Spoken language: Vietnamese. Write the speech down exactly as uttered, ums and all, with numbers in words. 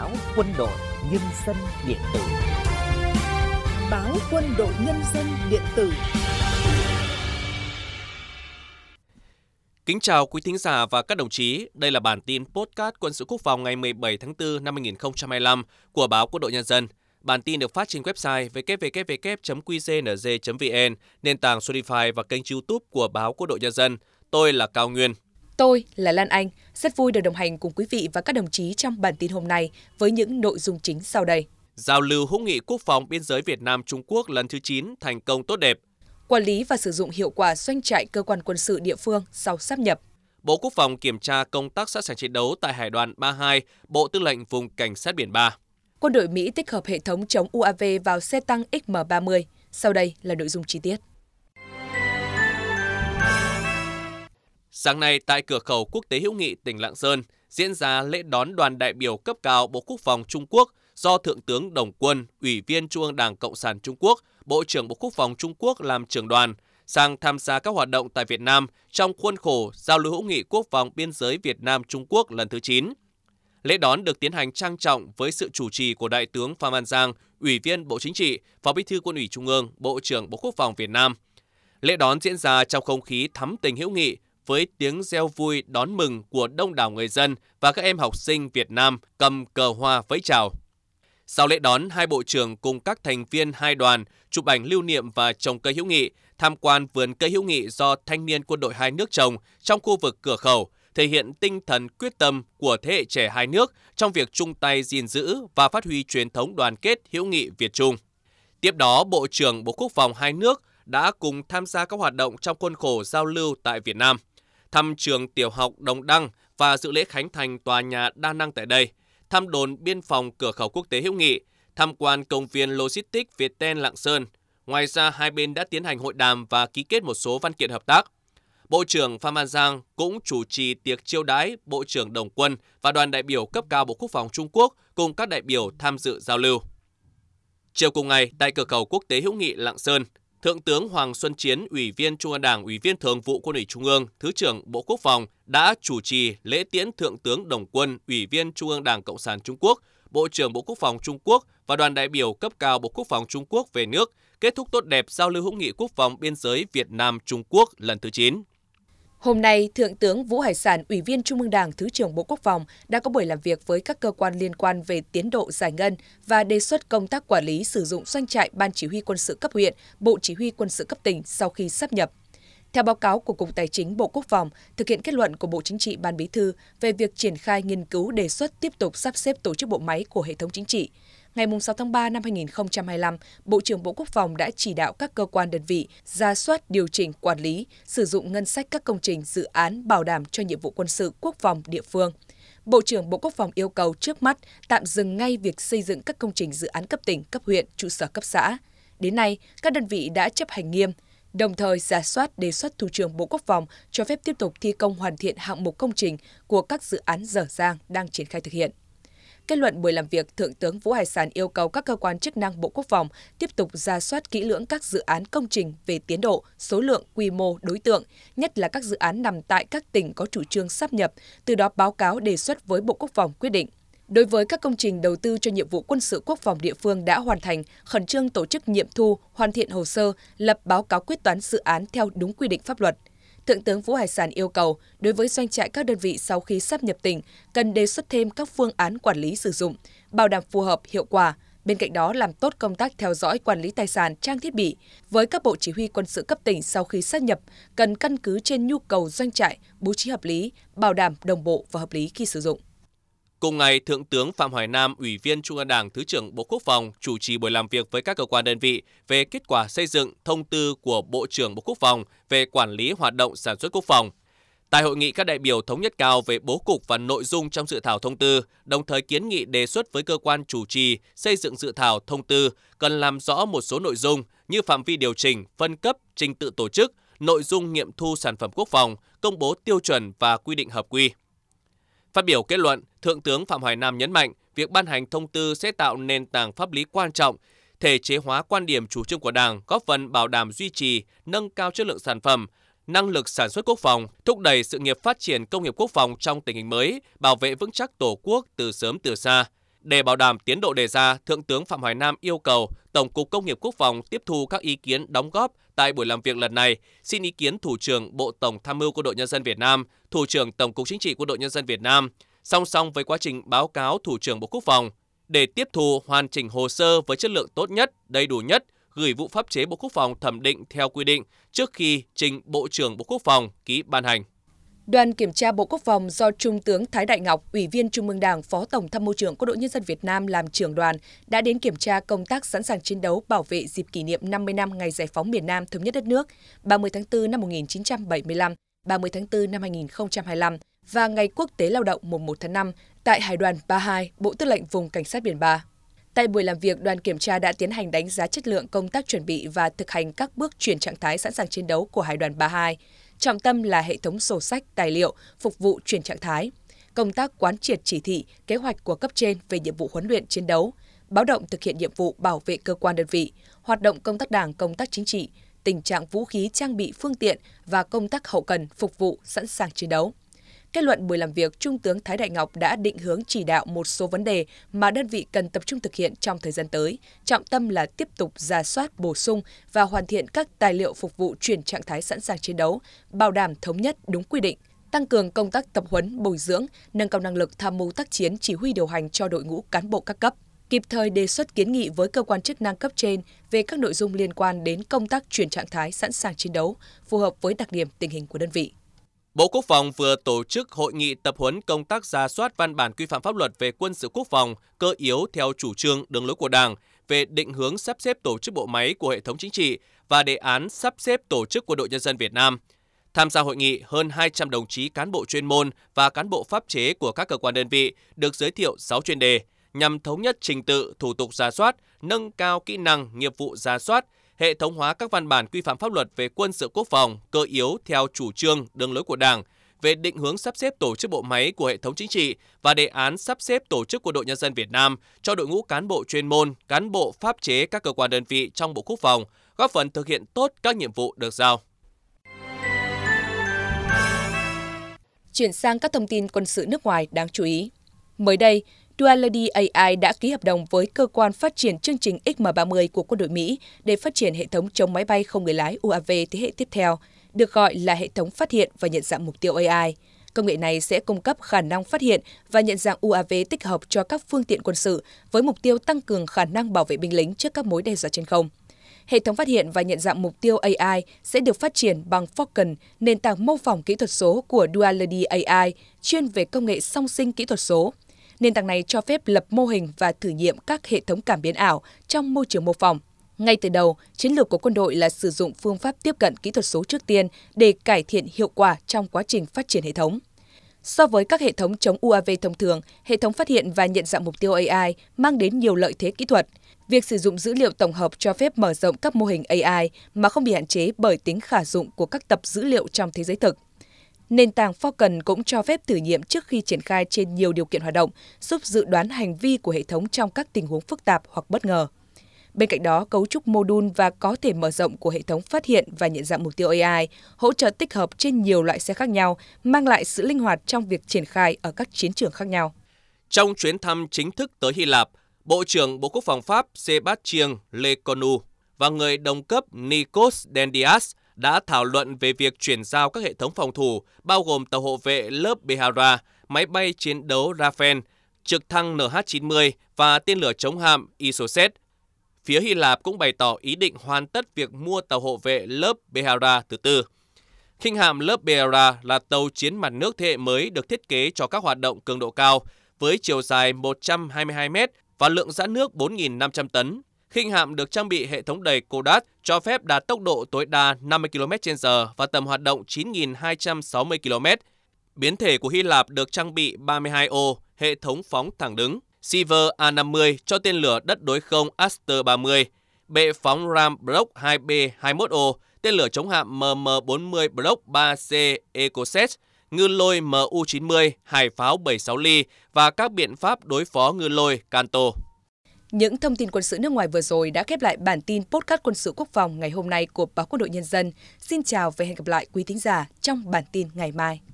báo Quân đội Nhân dân điện tử. Báo Quân đội Nhân dân điện tử. Kính chào quý thính giả và các đồng chí, đây là bản tin podcast Quân sự Quốc phòng ngày mười bảy tháng tư năm hai nghìn không trăm hai mươi lăm của báo Quân đội Nhân dân. Bản tin được phát trên website w w w chấm q c n g chấm v n, nền tảng Spotify và kênh YouTube của báo Quân đội Nhân dân. Tôi là Cao Nguyên. Tôi là Lan Anh, rất vui được đồng hành cùng quý vị và các đồng chí trong bản tin hôm nay với những nội dung chính sau đây. Giao lưu hữu nghị quốc phòng biên giới Việt Nam Trung Quốc lần thứ chín thành công tốt đẹp. Quản lý và sử dụng hiệu quả doanh trại cơ quan quân sự địa phương sau sáp nhập. Bộ Quốc phòng kiểm tra công tác sẵn sàng chiến đấu tại Hải đoàn ba mươi hai, Bộ Tư lệnh Vùng Cảnh sát biển ba. Quân đội Mỹ tích hợp hệ thống chống u a vê vào xe tăng X M ba mươi. Sau đây là nội dung chi tiết. Sáng nay tại cửa khẩu quốc tế hữu nghị tỉnh Lạng Sơn diễn ra lễ đón đoàn đại biểu cấp cao Bộ Quốc phòng Trung Quốc do Thượng tướng Đồng Quân, Ủy viên Trung ương Đảng Cộng sản Trung Quốc, Bộ trưởng Bộ Quốc phòng Trung Quốc làm trưởng đoàn, sang tham gia các hoạt động tại Việt Nam trong khuôn khổ giao lưu hữu nghị quốc phòng biên giới Việt Nam Trung Quốc lần thứ chín. Lễ đón được tiến hành trang trọng với sự chủ trì của Đại tướng Phan Văn Giang, Ủy viên Bộ Chính trị, Phó Bí thư Quân ủy Trung ương, Bộ trưởng Bộ Quốc phòng Việt Nam. Lễ đón diễn ra trong không khí thắm tình hữu nghị với tiếng reo vui đón mừng của đông đảo người dân và các em học sinh Việt Nam cầm cờ hoa vẫy chào. Sau lễ đón, hai bộ trưởng cùng các thành viên hai đoàn chụp ảnh lưu niệm và trồng cây hữu nghị, tham quan vườn cây hữu nghị do thanh niên quân đội hai nước trồng trong khu vực cửa khẩu, thể hiện tinh thần quyết tâm của thế hệ trẻ hai nước trong việc chung tay gìn giữ và phát huy truyền thống đoàn kết hữu nghị Việt Trung. Tiếp đó, Bộ trưởng Bộ Quốc phòng hai nước đã cùng tham gia các hoạt động trong khuôn khổ giao lưu tại Việt Nam, thăm trường tiểu học Đồng Đăng và dự lễ khánh thành tòa nhà đa năng tại đây, thăm đồn biên phòng cửa khẩu quốc tế hữu nghị, tham quan công viên Logistics Viettel Lạng Sơn. Ngoài ra, hai bên đã tiến hành hội đàm và ký kết một số văn kiện hợp tác. Bộ trưởng Phan Văn Giang cũng chủ trì tiệc chiêu đãi Bộ trưởng Đồng Quân và đoàn đại biểu cấp cao Bộ Quốc phòng Trung Quốc cùng các đại biểu tham dự giao lưu. Chiều cùng ngày, tại cửa khẩu quốc tế hữu nghị Lạng Sơn, Thượng tướng Hoàng Xuân Chiến, Ủy viên Trung ương Đảng, Ủy viên Thường vụ Quân ủy Trung ương, Thứ trưởng Bộ Quốc phòng đã chủ trì lễ tiễn Thượng tướng Đồng Quân, Ủy viên Trung ương Đảng Cộng sản Trung Quốc, Bộ trưởng Bộ Quốc phòng Trung Quốc và đoàn đại biểu cấp cao Bộ Quốc phòng Trung Quốc về nước, kết thúc tốt đẹp giao lưu hữu nghị quốc phòng biên giới Việt Nam Trung Quốc lần thứ chín. Hôm nay, Thượng tướng Vũ Hải Sản, Ủy viên Trung ương Đảng, Thứ trưởng Bộ Quốc phòng đã có buổi làm việc với các cơ quan liên quan về tiến độ giải ngân và đề xuất công tác quản lý sử dụng doanh trại Ban Chỉ huy Quân sự cấp huyện, Bộ Chỉ huy Quân sự cấp tỉnh sau khi sáp nhập. Theo báo cáo của Cục Tài chính Bộ Quốc phòng, thực hiện kết luận của Bộ Chính trị Ban Bí thư về việc triển khai nghiên cứu đề xuất tiếp tục sắp xếp tổ chức bộ máy của hệ thống chính trị, ngày sáu tháng ba năm hai nghìn không trăm hai mươi lăm, Bộ trưởng Bộ Quốc phòng đã chỉ đạo các cơ quan đơn vị rà soát, điều chỉnh, quản lý, sử dụng ngân sách các công trình, dự án bảo đảm cho nhiệm vụ quân sự quốc phòng địa phương. Bộ trưởng Bộ Quốc phòng yêu cầu trước mắt tạm dừng ngay việc xây dựng các công trình dự án cấp tỉnh, cấp huyện, trụ sở cấp xã. Đến nay, các đơn vị đã chấp hành nghiêm, đồng thời rà soát đề xuất Thủ trưởng Bộ Quốc phòng cho phép tiếp tục thi công hoàn thiện hạng mục công trình của các dự án dở dang đang triển khai thực hiện. Kết luận buổi làm việc, Thượng tướng Vũ Hải Sản yêu cầu các cơ quan chức năng Bộ Quốc phòng tiếp tục rà soát kỹ lưỡng các dự án công trình về tiến độ, số lượng, quy mô, đối tượng, nhất là các dự án nằm tại các tỉnh có chủ trương sáp nhập, từ đó báo cáo đề xuất với Bộ Quốc phòng quyết định. Đối với các công trình đầu tư cho nhiệm vụ quân sự quốc phòng địa phương đã hoàn thành, khẩn trương tổ chức nghiệm thu, hoàn thiện hồ sơ, lập báo cáo quyết toán dự án theo đúng quy định pháp luật. Thượng tướng Vũ Hải Sản yêu cầu, đối với doanh trại các đơn vị sau khi sáp nhập tỉnh, cần đề xuất thêm các phương án quản lý sử dụng, bảo đảm phù hợp, hiệu quả. Bên cạnh đó, làm tốt công tác theo dõi quản lý tài sản, trang thiết bị. Với các bộ chỉ huy quân sự cấp tỉnh sau khi sáp nhập, cần căn cứ trên nhu cầu doanh trại, bố trí hợp lý, bảo đảm đồng bộ và hợp lý khi sử dụng. Cùng ngày, Thượng tướng Phạm Hoài Nam, Ủy viên Trung ương Đảng, Thứ trưởng Bộ Quốc phòng chủ trì buổi làm việc với các cơ quan đơn vị về kết quả xây dựng thông tư của Bộ trưởng Bộ Quốc phòng về quản lý hoạt động sản xuất quốc phòng. Tại hội nghị, các đại biểu thống nhất cao về bố cục và nội dung trong dự thảo thông tư, đồng thời kiến nghị đề xuất với cơ quan chủ trì xây dựng dự thảo thông tư cần làm rõ một số nội dung như phạm vi điều chỉnh, phân cấp, trình tự tổ chức, nội dung nghiệm thu sản phẩm quốc phòng, công bố tiêu chuẩn và quy định hợp quy. Phát biểu kết luận, Thượng tướng Phạm Hoài Nam nhấn mạnh việc ban hành thông tư sẽ tạo nền tảng pháp lý quan trọng, thể chế hóa quan điểm chủ trương của Đảng, góp phần bảo đảm duy trì, nâng cao chất lượng sản phẩm, năng lực sản xuất quốc phòng, thúc đẩy sự nghiệp phát triển công nghiệp quốc phòng trong tình hình mới, bảo vệ vững chắc Tổ quốc từ sớm từ xa. Để bảo đảm tiến độ đề ra, Thượng tướng Phạm Hoài Nam yêu cầu Tổng cục Công nghiệp Quốc phòng tiếp thu các ý kiến đóng góp tại buổi làm việc lần này, xin ý kiến Thủ trưởng Bộ Tổng Tham mưu Quân đội Nhân dân Việt Nam, Thủ trưởng Tổng cục Chính trị Quân đội Nhân dân Việt Nam, song song với quá trình báo cáo Thủ trưởng Bộ Quốc phòng, để tiếp thu hoàn chỉnh hồ sơ với chất lượng tốt nhất, đầy đủ nhất, gửi vụ pháp chế Bộ Quốc phòng thẩm định theo quy định trước khi trình Bộ trưởng Bộ Quốc phòng ký ban hành. Đoàn kiểm tra Bộ Quốc phòng do Trung tướng Thái Đại Ngọc, Ủy viên Trung ương Đảng, Phó Tổng Tham mưu trưởng Quân đội Nhân dân Việt Nam làm trưởng đoàn đã đến kiểm tra công tác sẵn sàng chiến đấu bảo vệ dịp kỷ niệm năm mươi năm ngày giải phóng miền Nam thống nhất đất nước ba mươi tháng tư năm một nghìn chín trăm bảy mươi lăm, ba mươi tháng tư năm hai nghìn không trăm hai mươi lăm và Ngày Quốc tế Lao động mùng một tháng năm tại Hải đoàn ba mươi hai, Bộ Tư lệnh Vùng Cảnh sát biển ba. Tại buổi làm việc, đoàn kiểm tra đã tiến hành đánh giá chất lượng công tác chuẩn bị và thực hành các bước chuyển trạng thái sẵn sàng chiến đấu của Hải đoàn ba mươi hai. Trọng tâm là hệ thống sổ sách, tài liệu, phục vụ chuyển trạng thái, công tác quán triệt chỉ thị, kế hoạch của cấp trên về nhiệm vụ huấn luyện chiến đấu, báo động thực hiện nhiệm vụ bảo vệ cơ quan đơn vị, hoạt động công tác đảng, công tác chính trị, tình trạng vũ khí, trang bị, phương tiện và công tác hậu cần phục vụ sẵn sàng chiến đấu. Kết luận buổi làm việc, Trung tướng Thái Đại Ngọc đã định hướng chỉ đạo một số vấn đề mà đơn vị cần tập trung thực hiện trong thời gian tới. Trọng tâm là tiếp tục rà soát, bổ sung và hoàn thiện các tài liệu phục vụ chuyển trạng thái sẵn sàng chiến đấu, bảo đảm thống nhất đúng quy định, tăng cường công tác tập huấn, bồi dưỡng, nâng cao năng lực tham mưu tác chiến, chỉ huy điều hành cho đội ngũ cán bộ các cấp, kịp thời đề xuất kiến nghị với cơ quan chức năng cấp trên về các nội dung liên quan đến công tác chuyển trạng thái sẵn sàng chiến đấu, phù hợp với đặc điểm tình hình của đơn vị. Bộ Quốc phòng vừa tổ chức hội nghị tập huấn công tác rà soát văn bản quy phạm pháp luật về quân sự quốc phòng, cơ yếu theo chủ trương, đường lối của Đảng, về định hướng sắp xếp tổ chức bộ máy của hệ thống chính trị và đề án sắp xếp tổ chức Quân đội Nhân dân Việt Nam. Tham gia hội nghị, hơn hai trăm đồng chí cán bộ chuyên môn và cán bộ pháp chế của các cơ quan đơn vị được giới thiệu sáu chuyên đề nhằm thống nhất trình tự, thủ tục rà soát, nâng cao kỹ năng, nghiệp vụ rà soát, hệ thống hóa các văn bản quy phạm pháp luật về quân sự quốc phòng, cơ yếu theo chủ trương, đường lối của Đảng, về định hướng sắp xếp tổ chức bộ máy của hệ thống chính trị và đề án sắp xếp tổ chức Quân đội Nhân dân Việt Nam cho đội ngũ cán bộ chuyên môn, cán bộ pháp chế các cơ quan đơn vị trong Bộ Quốc phòng, góp phần thực hiện tốt các nhiệm vụ được giao. Chuyển sang các thông tin quân sự nước ngoài đáng chú ý. Mới đây, Duality a i đã ký hợp đồng với cơ quan phát triển chương trình X M ba mươi của quân đội Mỹ để phát triển hệ thống chống máy bay không người lái U A V thế hệ tiếp theo, được gọi là hệ thống phát hiện và nhận dạng mục tiêu a i. Công nghệ này sẽ cung cấp khả năng phát hiện và nhận dạng U A V tích hợp cho các phương tiện quân sự với mục tiêu tăng cường khả năng bảo vệ binh lính trước các mối đe dọa trên không. Hệ thống phát hiện và nhận dạng mục tiêu a i sẽ được phát triển bằng Falcon, nền tảng mô phỏng kỹ thuật số của Duality a i chuyên về công nghệ song sinh kỹ thuật số. Nền tảng này cho phép lập mô hình và thử nghiệm các hệ thống cảm biến ảo trong môi trường mô phỏng. Ngay từ đầu, chiến lược của quân đội là sử dụng phương pháp tiếp cận kỹ thuật số trước tiên để cải thiện hiệu quả trong quá trình phát triển hệ thống. So với các hệ thống chống U A V thông thường, hệ thống phát hiện và nhận dạng mục tiêu a i mang đến nhiều lợi thế kỹ thuật. Việc sử dụng dữ liệu tổng hợp cho phép mở rộng các mô hình a i mà không bị hạn chế bởi tính khả dụng của các tập dữ liệu trong thế giới thực. Nền tảng Falcon cũng cho phép thử nghiệm trước khi triển khai trên nhiều điều kiện hoạt động, giúp dự đoán hành vi của hệ thống trong các tình huống phức tạp hoặc bất ngờ. Bên cạnh đó, cấu trúc mô đun và có thể mở rộng của hệ thống phát hiện và nhận dạng mục tiêu a i hỗ trợ tích hợp trên nhiều loại xe khác nhau, mang lại sự linh hoạt trong việc triển khai ở các chiến trường khác nhau. Trong chuyến thăm chính thức tới Hy Lạp, Bộ trưởng Bộ Quốc phòng Pháp Sébastien Lecornu và người đồng cấp Nikos Dendias đã thảo luận về việc chuyển giao các hệ thống phòng thủ, bao gồm tàu hộ vệ lớp Behara, máy bay chiến đấu Rafale, trực thăng N H chín mươi và tên lửa chống hạm Isoset. Phía Hy Lạp cũng bày tỏ ý định hoàn tất việc mua tàu hộ vệ lớp Behara thứ tư. Khinh hạm lớp Behara là tàu chiến mặt nước thế hệ mới được thiết kế cho các hoạt động cường độ cao, với chiều dài một trăm hai mươi hai mét và lượng dã nước bốn nghìn năm trăm tấn. Khinh hạm được trang bị hệ thống đầy Kodat cho phép đạt tốc độ tối đa năm mươi ki lô mét trên giờ và tầm hoạt động chín nghìn hai trăm sáu mươi ki lô mét. Biến thể của Hy Lạp được trang bị ba mươi hai ô, hệ thống phóng thẳng đứng, Siver A năm mươi cho tên lửa đất đối không Aster ba mươi, bệ phóng Ram Block hai B hai mươi mốt ô, tên lửa chống hạm M M bốn mươi Block ba C Ecoset, ngư lôi M U chín mươi, hải pháo bảy mươi sáu ly và các biện pháp đối phó ngư lôi Canto. Những thông tin quân sự nước ngoài vừa rồi đã khép lại bản tin podcast quân sự quốc phòng ngày hôm nay của Báo Quân đội Nhân dân. Xin chào và hẹn gặp lại quý thính giả trong bản tin ngày mai.